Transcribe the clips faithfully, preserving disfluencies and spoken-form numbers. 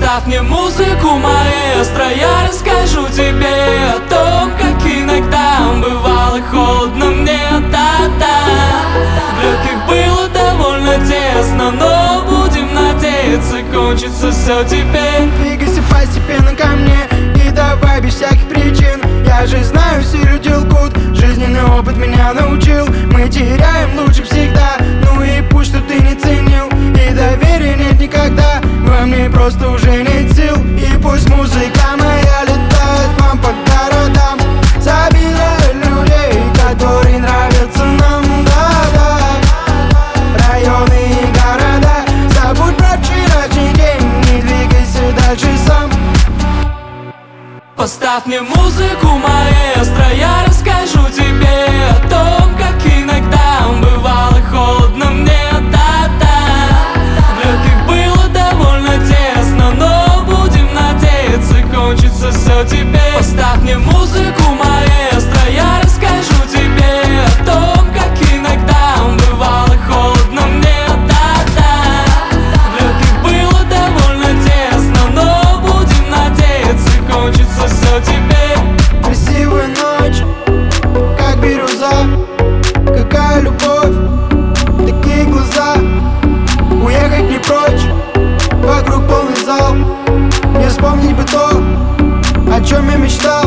Поставь мне музыку, маэстро, я расскажу тебе о том, как иногда бывало холодно мне, да-да. В легких было довольно тесно, но будем надеяться, кончится все теперь. Двигайся постепенно ко мне и давай без всяких причин. Я же знаю, все люди лгут, жизненный опыт меня научил. Мы теряем лучше всегда, ну и пусть, что ты не ценил. И доверия нет никогда, во мне просто уже нет сил. И пусть музыка моя летает к вам по городам, забирая людей, которые нравятся нам, да-да. Районы и города, забудь про вчерашний день, не двигайся дальше сам. Поставь мне музыку, маэстро, я расскажу тебе о том, как иногда бывало холодно мне, да-да. В легких было довольно тесно, но будем надеяться, кончится все теперь. Поставь мне музыку, маэстро, я расскажу тебе о том, как иногда бывало холодно мне, да-да. В легких было довольно тесно, но будем надеяться, кончится все теперь. Красивая ночь, как бирюза, какая любовь, такие глаза. Уехать не прочь, вокруг полный зал. Мне вспомнить бы то, о чем я мечтал.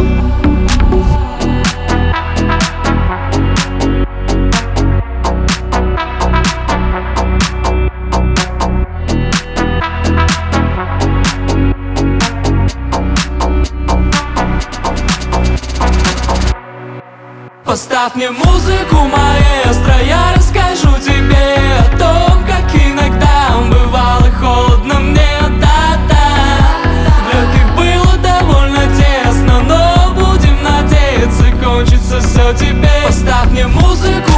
Поставь мне музыку, маэстро, я расскажу тебе о том, как иногда бывало холодно мне, да-да. В легких было довольно тесно, но будем надеяться, кончится все теперь. Поставь мне музыку,